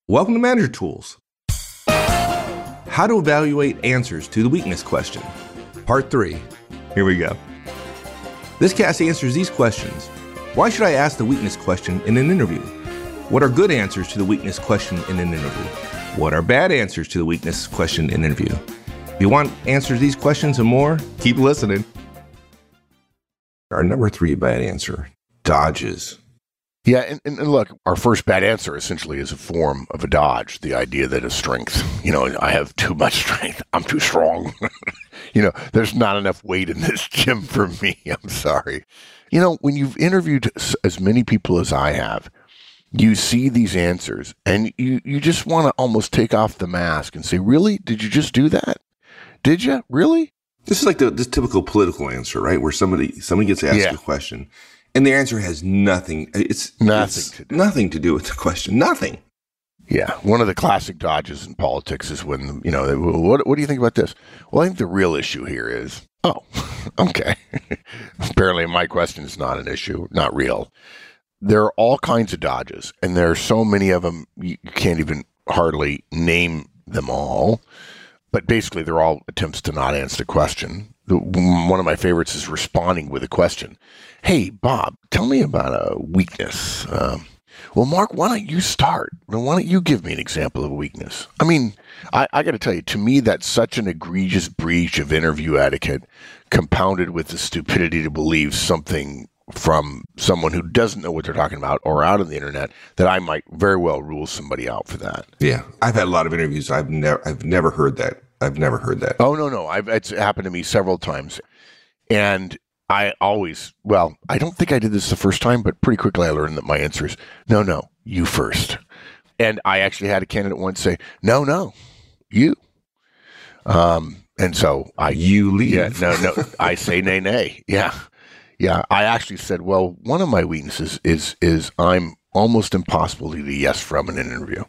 Welcome to Manager Tools. How to evaluate answers to the weakness question. Part 3. Here we go. This cast answers these questions. Why should I ask the weakness question in an interview? What are good answers to the weakness question in an interview? What are bad answers to the weakness question in an interview? If you want answers to these questions and more, keep listening. Our number 3 bad answer, dodges. Yeah, and look, our first bad answer essentially is a form of a dodge, the idea that a strength, I have too much strength, I'm too strong. There's not enough weight in this gym for me, I'm sorry. When you've interviewed as many people as I have, you see these answers and you just want to almost take off the mask and say, really? Did you just do that? Did you? Really? This is like this typical political answer, right? Where somebody gets asked a question. And the answer has nothing. It's nothing to do with the question. Nothing. Yeah. One of the classic dodges in politics is when, what do you think about this? Well, I think the real issue here is, okay. Apparently my question is not an issue, not real. There are all kinds of dodges, and there are so many of them, you can't even hardly name them all. But basically, they're all attempts to not answer the question. One of my favorites is responding with a question. Hey, Bob, tell me about a weakness. Well, Mark, why don't you start? Why don't you give me an example of a weakness? I mean, I got to tell you, to me, that's such an egregious breach of interview etiquette, compounded with the stupidity to believe something from someone who doesn't know what they're talking about or out on the internet, that I might very well rule somebody out for that. Yeah, I've had a lot of interviews. I've never heard that. Oh, no. It's happened to me several times. And I don't think I did this the first time, but pretty quickly I learned that my answer is, no, you first. And I actually had a candidate once say, no, you. And so you leave. Yeah, no, I say nay. Yeah. I actually said, well, one of my weaknesses is I'm almost impossible to get a yes from in an interview.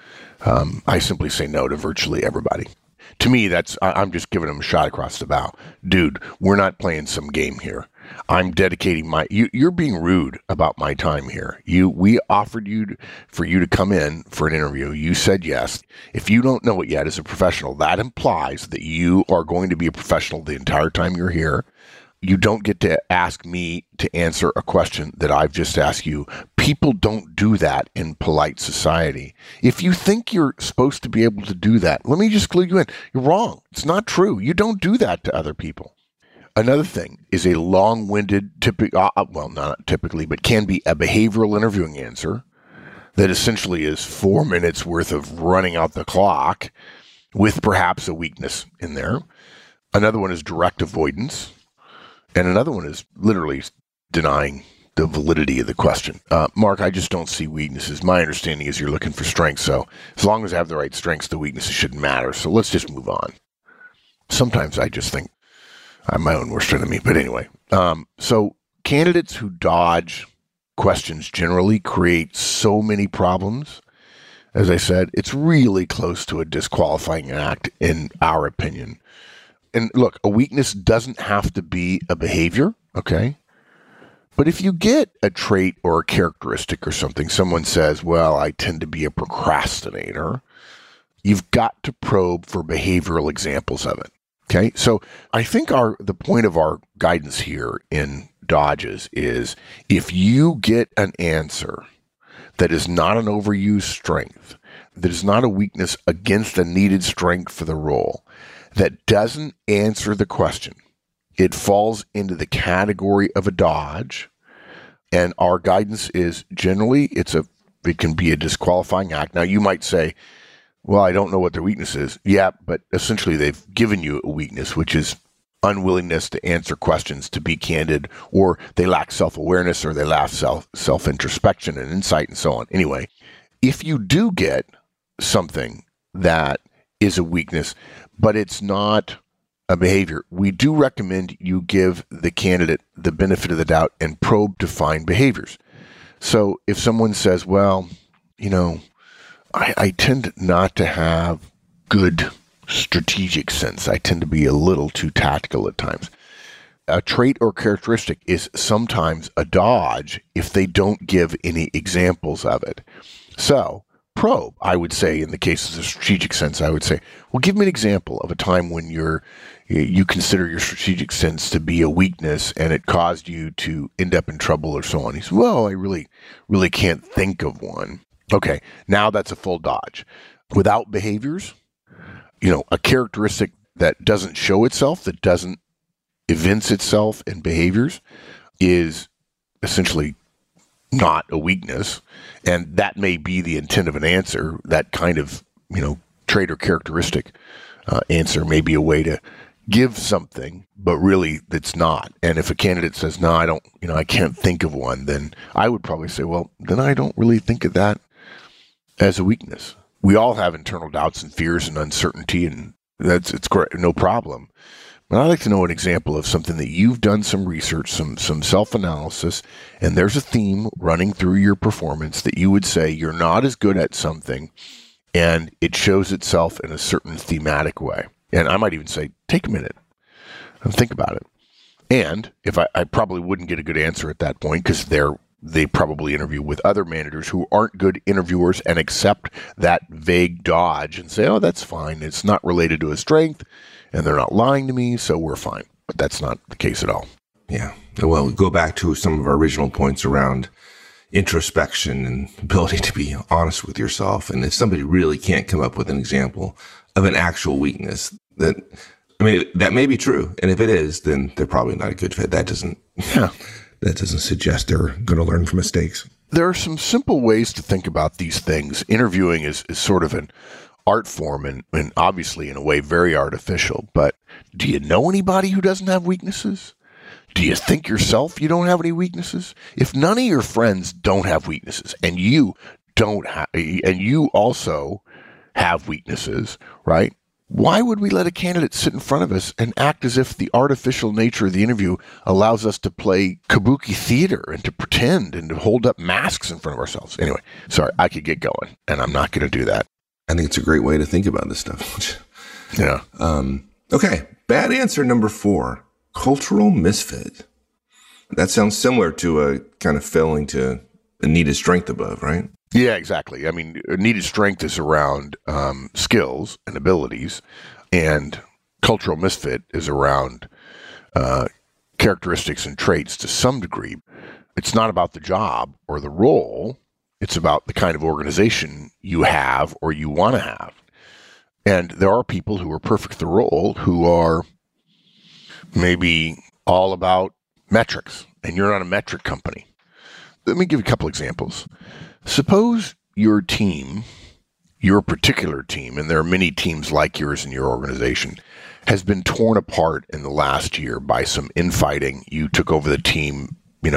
I simply say no to virtually everybody. To me, I'm just giving them a shot across the bow. Dude, we're not playing some game here. I'm dedicating you're being rude about my time here. We offered for you to come in for an interview. You said yes. If you don't know it yet as a professional, that implies that you are going to be a professional the entire time you're here. You don't get to ask me to answer a question that I've just asked you. People don't do that in polite society. If you think you're supposed to be able to do that, let me just clue you in. You're wrong. It's not true. You don't do that to other people. Another thing is a long-winded, not typically, but can be a behavioral interviewing answer that essentially is 4 minutes worth of running out the clock with perhaps a weakness in there. Another one is direct avoidance. And another one is literally denying the validity of the question. Mark, I just don't see weaknesses. My understanding is you're looking for strengths. So as long as I have the right strengths, the weaknesses shouldn't matter. So let's just move on. Sometimes I just think I'm my own worst enemy. But anyway, so candidates who dodge questions generally create so many problems. As I said, it's really close to a disqualifying act in our opinion. And look, a weakness doesn't have to be a behavior, okay? But if you get a trait or a characteristic or something, someone says, well, I tend to be a procrastinator, you've got to probe for behavioral examples of it, okay? So I think the point of our guidance here in dodges is if you get an answer that is not an overused strength, that is not a weakness against a needed strength for the role, that doesn't answer the question, it falls into the category of a dodge. And our guidance is generally it can be a disqualifying act. Now you might say, well, I don't know what their weakness is. Yeah, but essentially they've given you a weakness, which is unwillingness to answer questions, to be candid, or they lack self-awareness, or they lack self-introspection and insight and so on. Anyway, if you do get something that is a weakness, but it's not a behavior, we do recommend you give the candidate the benefit of the doubt and probe to find behaviors. So if someone says, well, I tend not to have good strategic sense. I tend to be a little too tactical at times. A trait or characteristic is sometimes a dodge if they don't give any examples of it. So probe. I would say, in the case of the strategic sense, I would say, well, give me an example of a time when you consider your strategic sense to be a weakness and it caused you to end up in trouble or so on. He says, well, I really can't think of one. Okay, now that's a full dodge. Without behaviors, a characteristic that doesn't show itself, that doesn't evince itself in behaviors, is essentially not a weakness. And that may be the intent of an answer. That kind of, trait or characteristic answer may be a way to give something, but really it's not. And if a candidate says, no, I don't, I can't think of one, then I would probably say, well, then I don't really think of that as a weakness. We all have internal doubts and fears and uncertainty, and it's no problem. But I'd like to know an example of something that you've done some research, some self-analysis, and there's a theme running through your performance that you would say you're not as good at something, and it shows itself in a certain thematic way. And I might even say, take a minute and think about it. And if I probably wouldn't get a good answer at that point, because they probably interview with other managers who aren't good interviewers and accept that vague dodge and say, oh, that's fine. It's not related to a strength, and they're not lying to me, so we're fine. But that's not the case at all. Yeah. Well, go back to some of our original points around introspection and ability to be honest with yourself. And if somebody really can't come up with an example of an actual weakness, that may be true. And if it is, then they're probably not a good fit. That doesn't suggest they're going to learn from mistakes. There are some simple ways to think about these things. Interviewing is sort of an art form and obviously in a way very artificial. But do you know anybody who doesn't have weaknesses? Do you think yourself you don't have any weaknesses? If none of your friends don't have weaknesses and you also have weaknesses, right? Why would we let a candidate sit in front of us and act as if the artificial nature of the interview allows us to play kabuki theater and to pretend and to hold up masks in front of ourselves? Anyway, sorry, I could get going, and I'm not going to do that. I think it's a great way to think about this stuff. Yeah. Okay, bad answer number 4, cultural misfit. That sounds similar to a kind of failing to a needed strength above, right? Yeah, exactly. I mean, needed strength is around skills and abilities, and cultural misfit is around characteristics and traits to some degree. It's not about the job or the role. It's about the kind of organization you have or you want to have. And there are people who are perfect for the role who are maybe all about metrics, and you're not a metric company. Let me give you a couple examples. Suppose your team, your particular team, and there are many teams like yours in your organization, has been torn apart in the last year by some infighting. You took over the team,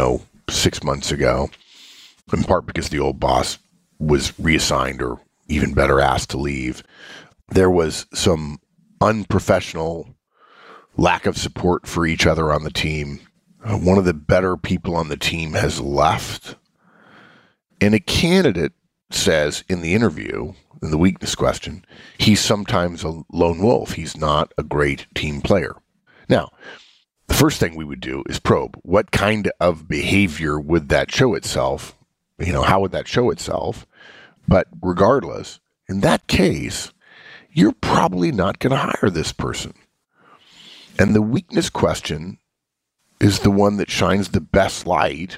6 months ago, in part because the old boss was reassigned or even better asked to leave. There was some unprofessional lack of support for each other on the team. One of the better people on the team has left. And a candidate says in the interview, in the weakness question, he's sometimes a lone wolf. He's not a great team player. Now, the first thing we would do is probe. What kind of behavior would that show itself? How would that show itself? But regardless, in that case, you're probably not going to hire this person. And the weakness question is the one that shines the best light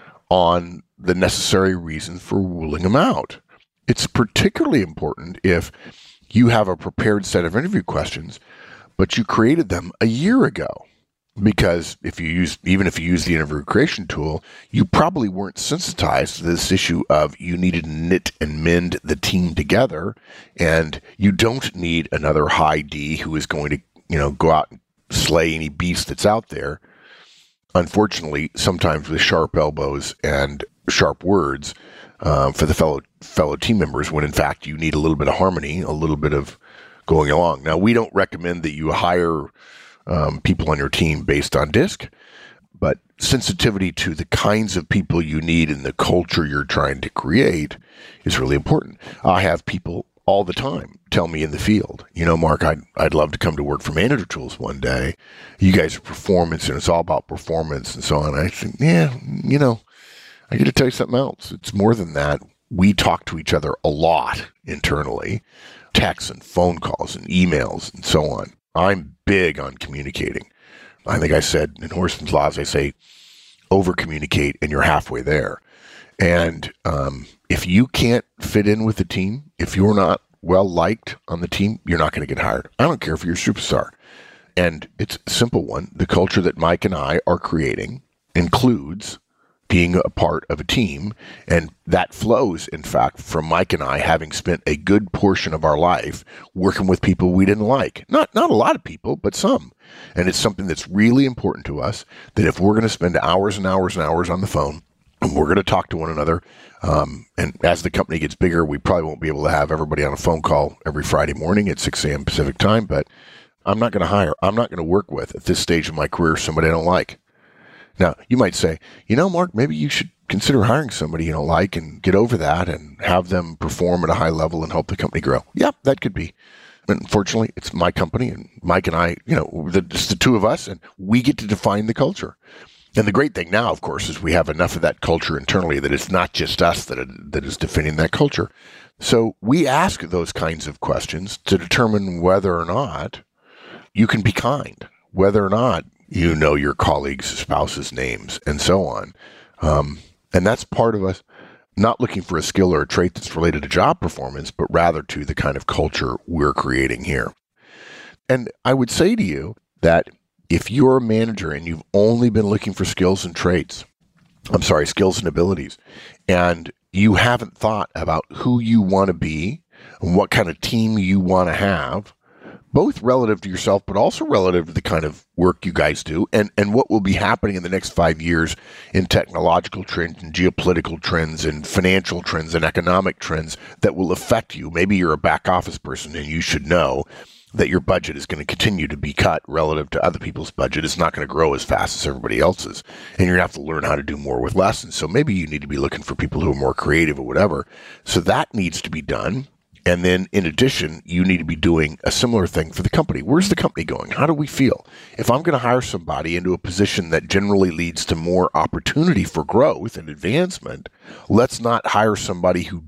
on the necessary reasons for ruling them out. It's particularly important if you have a prepared set of interview questions, but you created them a year ago. Because even if you use the interview creation tool, you probably weren't sensitized to this issue of you need to knit and mend the team together, and you don't need another high D who is going to go out and slay any beast that's out there. Unfortunately, sometimes with sharp elbows and sharp words for the fellow team members, when in fact you need a little bit of harmony, a little bit of going along. Now, we don't recommend that you hire people on your team based on DISC, but sensitivity to the kinds of people you need in the culture you're trying to create is really important. I have people all the time tell me in the field, Mark, I'd love to come to work for Manager Tools one day. You guys are performance, and it's all about performance and so on. I think, I got to tell you something else. It's more than that. we talk to each other a lot internally, texts and phone calls and emails and so on. I'm big on communicating. I think I said in Horstman's Laws, I say, over-communicate and you're halfway there. And if you can't fit in with the team, if you're not well-liked on the team, you're not going to get hired. I don't care if you're a superstar. And it's a simple one. The culture that Mike and I are creating includes being a part of a team. And that flows, in fact, from Mike and I having spent a good portion of our life working with people we didn't like. Not a lot of people, but some. And it's something that's really important to us, that if we're going to spend hours and hours and hours on the phone, and we're going to talk to one another, and as the company gets bigger, we probably won't be able to have everybody on a phone call every Friday morning at 6 a.m. Pacific time, but I'm not going to hire, I'm not going to work with, at this stage of my career, somebody I don't like. Now, you might say, Mark, maybe you should consider hiring somebody you don't like and get over that and have them perform at a high level and help the company grow. Yeah, that could be. Unfortunately, it's my company, and Mike and I, it's the two of us, and we get to define the culture. And the great thing now, of course, is we have enough of that culture internally that it's not just us that is defining that culture. So we ask those kinds of questions to determine whether or not you can be kind, whether or not you know your colleagues' spouses' names, and so on. And that's part of us not looking for a skill or a trait that's related to job performance, but rather to the kind of culture we're creating here. And I would say to you that if you're a manager and you've only been looking for skills and abilities, and you haven't thought about who you want to be and what kind of team you want to have, both relative to yourself, but also relative to the kind of work you guys do and what will be happening in the next 5 years in technological trends and geopolitical trends and financial trends and economic trends that will affect you. Maybe you're a back office person and you should know that your budget is going to continue to be cut relative to other people's budget. It's not going to grow as fast as everybody else's. And you're going to have to learn how to do more with less. And so maybe you need to be looking for people who are more creative or whatever. So that needs to be done. And then in addition, you need to be doing a similar thing for the company. Where's the company going? How do we feel? If I'm going to hire somebody into a position that generally leads to more opportunity for growth and advancement, let's not hire somebody who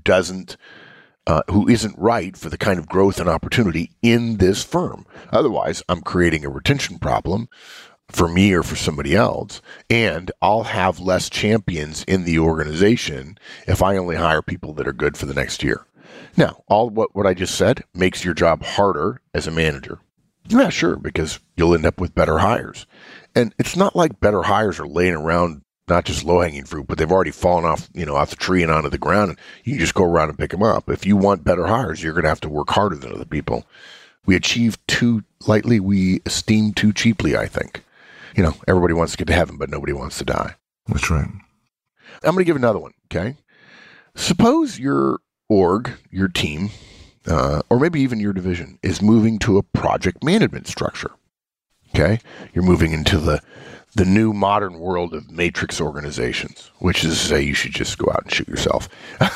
isn't right for the kind of growth and opportunity in this firm. Otherwise, I'm creating a retention problem for me or for somebody else, and I'll have less champions in the organization if I only hire people that are good for the next year. Now, all what I just said makes your job harder as a manager. Yeah, sure, because you'll end up with better hires. And it's not like better hires are laying around, not just low-hanging fruit, but they've already fallen off the tree and onto the ground, and you can just go around and pick them up. If you want better hires, you're going to have to work harder than other people. We achieve too lightly, we esteem too cheaply, I think. Everybody wants to get to heaven, but nobody wants to die. That's right. I'm going to give another one, okay? Suppose your team, or maybe even your division, is moving to a project management structure, okay? You're moving into the new modern world of matrix organizations, which is to say you should just go out and shoot yourself.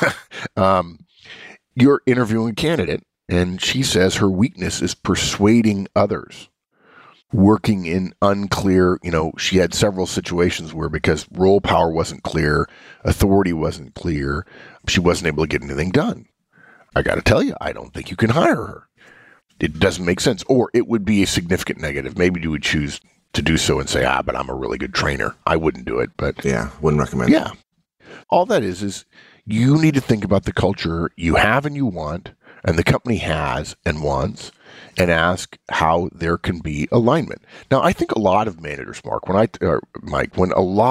You're interviewing a candidate, and she says her weakness is persuading others, working in unclear, she had several situations where because role power wasn't clear, authority wasn't clear, she wasn't able to get anything done. I got to tell you, I don't think you can hire her. It doesn't make sense. Or it would be a significant negative. Maybe you would choose to do so and say, but I'm a really good trainer. I wouldn't do it, but yeah, wouldn't recommend it. Yeah. All that is you need to think about the culture you have and you want, and the company has and wants, and ask how there can be alignment. Now, I think a lot of managers, Mike, when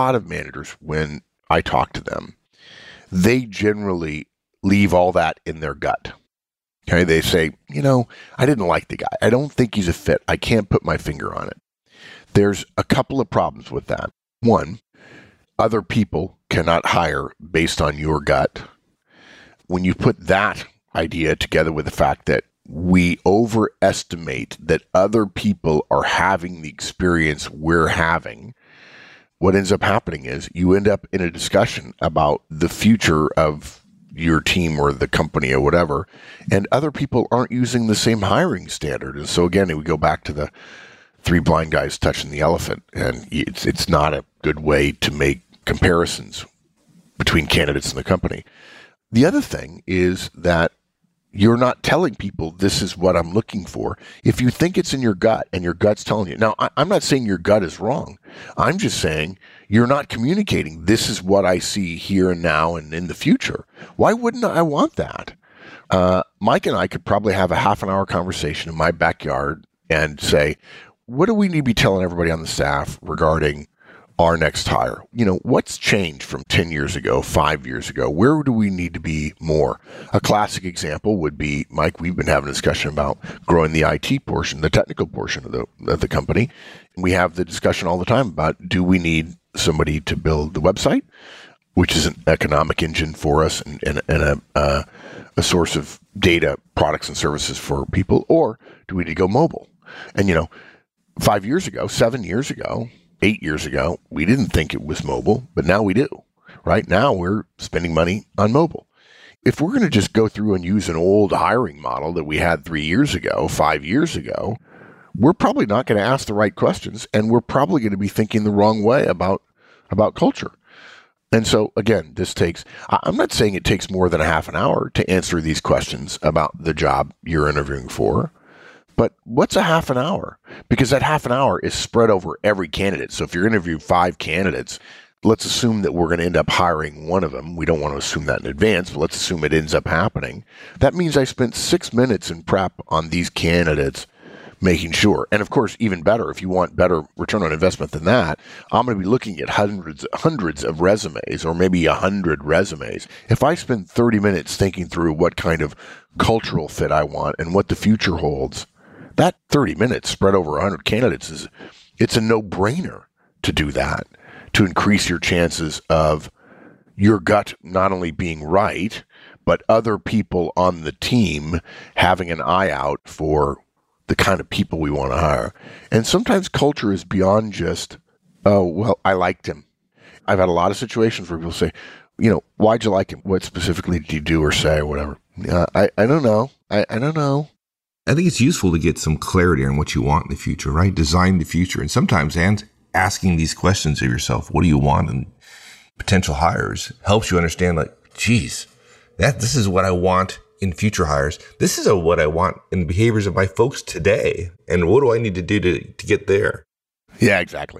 I talk to them, they generally leave all that in their gut. Okay, they say, I didn't like the guy. I don't think he's a fit. I can't put my finger on it. There's a couple of problems with that. One, other people cannot hire based on your gut. When you put that idea together with the fact that we overestimate that other people are having the experience we're having, what ends up happening is you end up in a discussion about the future of your team or the company or whatever, and other people aren't using the same hiring standard. And so again, we go back to the three blind guys touching the elephant, and it's not a good way to make comparisons between candidates in the company. The other thing is that you're not telling people this is what I'm looking for. If you think it's in your gut and your gut's telling you, now I'm not saying your gut is wrong. I'm just saying you're not communicating. This is what I see here and now and in the future. Why wouldn't I want that? Mike and I could probably have a half an hour conversation in my backyard and say, what do we need to be telling everybody on the staff regarding our next hire? What's changed from 10 years ago, 5 years ago? Where do we need to be more? A classic example would be, Mike, we've been having a discussion about growing the IT portion, the technical portion of the company. We have the discussion all the time about, do we need somebody to build the website, which is an economic engine for us and a source of data, products, and services for people, or do we need to go mobile? And 5 years ago, 7 years ago, 8 years ago, we didn't think it was mobile, but now we do. Right now, we're spending money on mobile. If we're going to just go through and use an old hiring model that we had 3 years ago, 5 years ago, we're probably not going to ask the right questions, and we're probably going to be thinking the wrong way about culture. And so, again, I'm not saying it takes more than a half an hour to answer these questions about the job you're interviewing for. But what's a half an hour? Because that half an hour is spread over every candidate. So if you're interviewing 5 candidates, let's assume that we're going to end up hiring one of them. We don't want to assume that in advance, but let's assume it ends up happening. That means I spent 6 minutes in prep on these candidates, making sure. And of course, even better, if you want better return on investment than that, I'm going to be looking at hundreds of resumes, or maybe 100 resumes. If I spend 30 minutes thinking through what kind of cultural fit I want and what the future holds, that 30 minutes spread over 100 candidates it's a no-brainer to do that, to increase your chances of your gut not only being right, but other people on the team having an eye out for the kind of people we want to hire. And sometimes culture is beyond just, oh, well, I liked him. I've had a lot of situations where people say, why'd you like him? What specifically did you do or say or whatever? I don't know. I don't know. I think it's useful to get some clarity on what you want in the future, right? Design the future. And sometimes asking these questions of yourself, what do you want in potential hires, helps you understand, geez, this is what I want in future hires. This is what I want in the behaviors of my folks today. And what do I need to do to get there? Yeah, exactly.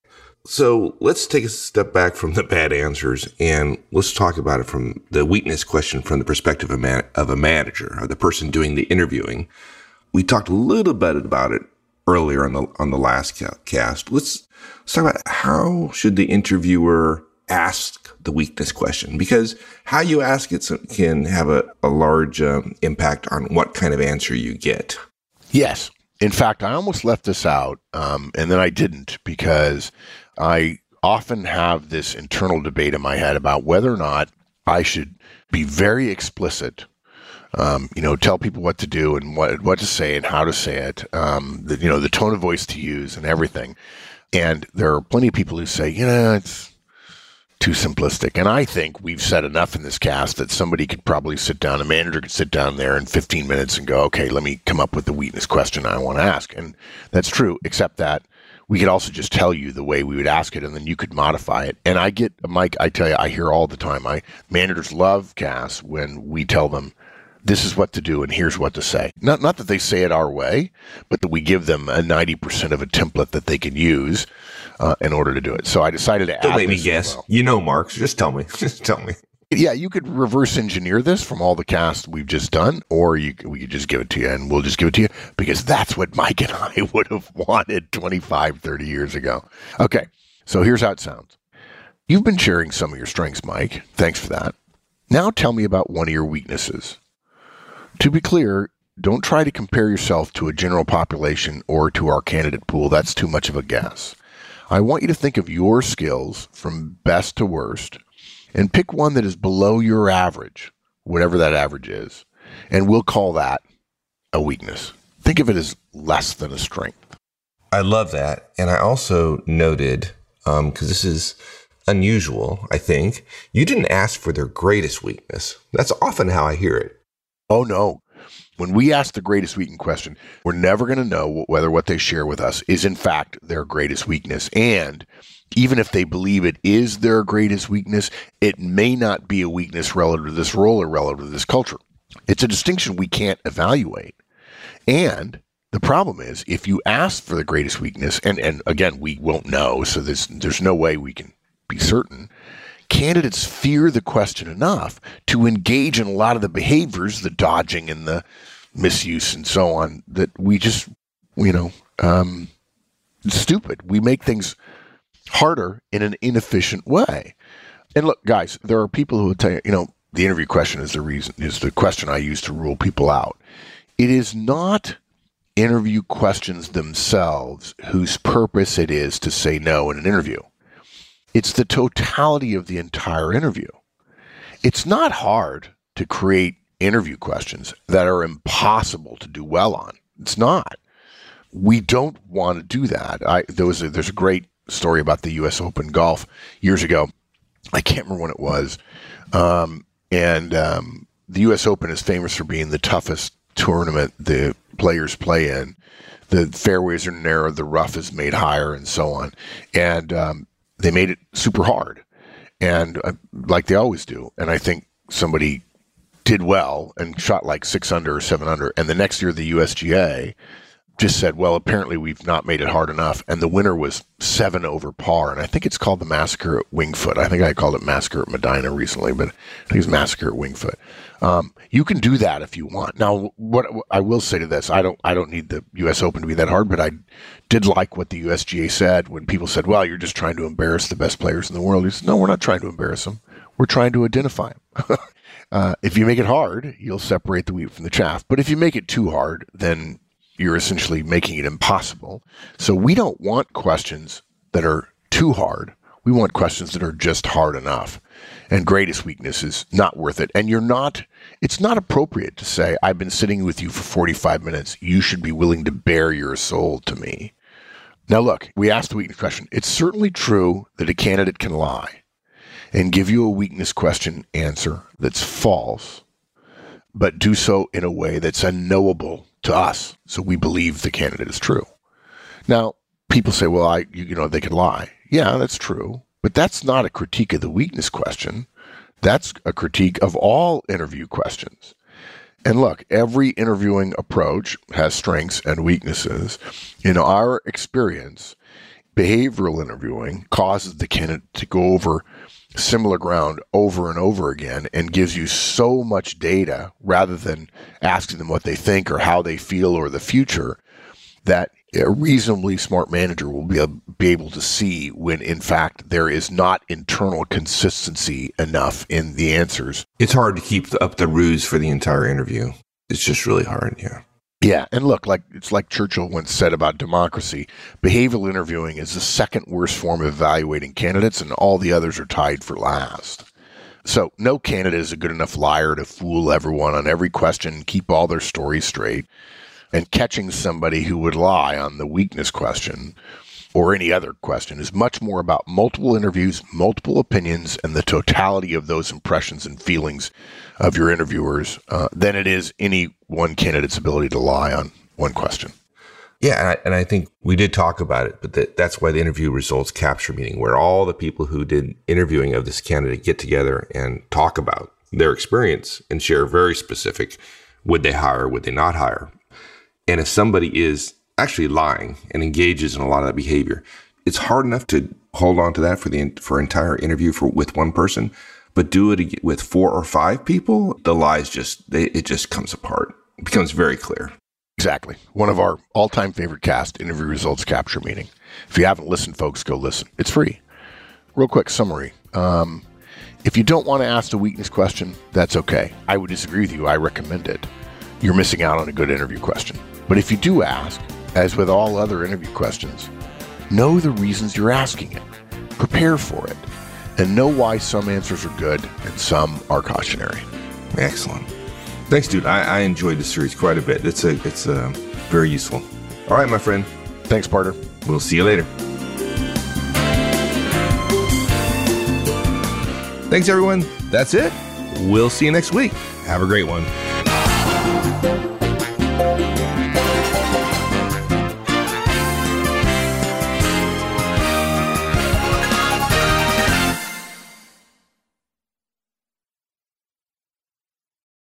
So let's take a step back from the bad answers and let's talk about it from the weakness question from the perspective of a manager, or the person doing the interviewing. We talked a little bit about it earlier on the last cast. Let's talk about how should the interviewer ask the weakness question, because how you ask it can have a large impact on what kind of answer you get. Yes. In fact, I almost left this out, and then I didn't, because I often have this internal debate in my head about whether or not I should be very explicit, tell people what to do and what to say and how to say it, the tone of voice to use and everything. And there are plenty of people who say, it's too simplistic. And I think we've said enough in this cast that somebody could probably a manager could sit down there in 15 minutes and go, okay, let me come up with the weakness question I want to ask. And that's true, except that we could also just tell you the way we would ask it, and then you could modify it. And Mike, I tell you, I hear all the time, managers love casts when we tell them, this is what to do and here's what to say. Not that they say it our way, but that we give them a 90% of a template that they can use in order to do it. So I decided to add this. Don't make me guess. Well. Mark, just tell me. Just tell me. Yeah, you could reverse engineer this from all the casts we've just done, or we could just give it to you, and we'll just give it to you because that's what Mike and I would have wanted 25, 30 years ago. Okay, so here's how it sounds. You've been sharing some of your strengths, Mike. Thanks for that. Now tell me about one of your weaknesses. To be clear, don't try to compare yourself to a general population or to our candidate pool. That's too much of a guess. I want you to think of your skills from best to worst and pick one that is below your average, whatever that average is, and we'll call that a weakness. Think of it as less than a strength. I love that. And I also noted, because this is unusual, I think, you didn't ask for their greatest weakness. That's often how I hear it. Oh, no. when we ask the greatest weakness question, we're never going to know whether what they share with us is in fact their greatest weakness. And even if they believe it is their greatest weakness, it may not be a weakness relative to this role or relative to this culture. It's a distinction we can't evaluate. And the problem is, if you ask for the greatest weakness, and again, we won't know, so there's no way we can be certain, candidates fear the question enough to engage in a lot of the behaviors, the dodging and the misuse and so on, that we just, it's stupid. We make things harder in an inefficient way. And look, guys, there are people who will tell you, the interview question is the question I use to rule people out. It is not interview questions themselves whose purpose it is to say no in an interview. It's the totality of the entire interview. It's not hard to create interview questions that are impossible to do well on. It's not. We don't want to do that. There's a great story about the U.S. Open golf years ago. I can't remember when it was. The U.S. Open is famous for being the toughest tournament the players play in. The fairways are narrow, the rough is made higher, and so on. And they made it super hard, and like they always do. And I think somebody did well and shot like 6 under or 7 under. And the next year, the USGA just said, well, apparently we've not made it hard enough. And the winner was 7 over par. And I think it's called the Massacre at Wingfoot. I think I called it Massacre at Medina recently, but I think it's Massacre at Wingfoot. You can do that if you want. Now, what I will say to this, I don't need the U.S. Open to be that hard, but I did like what the USGA said when people said, well, you're just trying to embarrass the best players in the world. He said, no, we're not trying to embarrass them. We're trying to identify them. If you make it hard, you'll separate the wheat from the chaff. But if you make it too hard, then you're essentially making it impossible. So we don't want questions that are too hard. We want questions that are just hard enough. And greatest weakness is not worth it. And it's not appropriate to say, I've been sitting with you for 45 minutes. You should be willing to bare your soul to me. Now, look, we asked the weakness question. It's certainly true that a candidate can lie and give you a weakness question answer that's false, but do so in a way that's unknowable to us, so we believe the candidate is true. Now, people say, well, they could lie. Yeah, that's true, but that's not a critique of the weakness question. That's a critique of all interview questions. And look, every interviewing approach has strengths and weaknesses. In our experience, behavioral interviewing causes the candidate to go over similar ground over and over again and gives you so much data rather than asking them what they think or how they feel or the future that a reasonably smart manager will be able to see when, in fact, there is not internal consistency enough in the answers. It's hard to keep up the ruse for the entire interview. It's just really hard, yeah. Yeah, and look, it's like Churchill once said about democracy, behavioral interviewing is the second worst form of evaluating candidates, and all the others are tied for last. So no candidate is a good enough liar to fool everyone on every question, keep all their stories straight, and catching somebody who would lie on the weakness question or any other question is much more about multiple interviews, multiple opinions, and the totality of those impressions and feelings of your interviewers than it is any one candidate's ability to lie on one question. Yeah, and I think we did talk about it, but that's why the interview results capture meeting, where all the people who did interviewing of this candidate get together and talk about their experience and share very specific, would they hire, would they not hire? And if somebody is actually lying and engages in a lot of that behavior, it's hard enough to hold on to that for entire interview with one person, but do it with 4 or 5 people, the lies it just comes apart. It becomes very clear. Exactly. One of our all-time favorite cast, interview results capture meeting. If you haven't listened, folks, go listen. It's free. Real quick summary. If you don't want to ask the weakness question, that's okay. I would disagree with you. I recommend it. You're missing out on a good interview question. But if you do ask, as with all other interview questions, know the reasons you're asking it. Prepare for it. And know why some answers are good and some are cautionary. Excellent. Thanks, dude. I enjoyed this series quite a bit. It's very useful. All right, my friend. Thanks, partner. We'll see you later. Thanks, everyone. That's it. We'll see you next week. Have a great one.